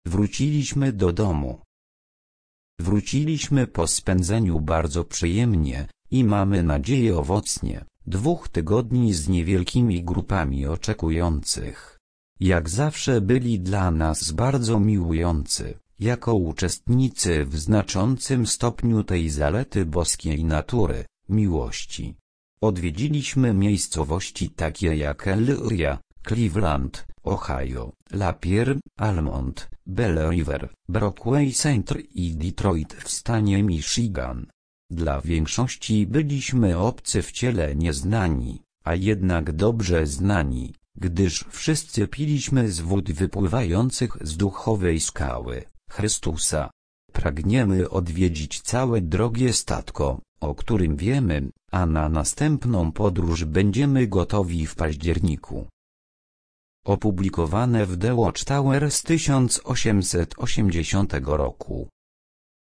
Wróciliśmy do domu. Wróciliśmy po spędzeniu bardzo przyjemnie, i mamy nadzieję owocnie, 2 tygodni z niewielkimi grupami oczekujących. Jak zawsze byli dla nas bardzo miłujący, jako uczestnicy w znaczącym stopniu tej zalety boskiej natury, miłości. Odwiedziliśmy miejscowości takie jak Elyria, Cleveland, Ohio, Lapeer, Almond, Belle River, Brockway Center i Detroit w stanie Michigan. Dla większości byliśmy obcy w ciele nieznani, a jednak dobrze znani, gdyż wszyscy piliśmy z wód wypływających z duchowej skały, Chrystusa. Pragniemy odwiedzić całe drogie statko, o którym wiemy, a na następną podróż będziemy gotowi w październiku. Opublikowane w The Watchtower z 1880 roku.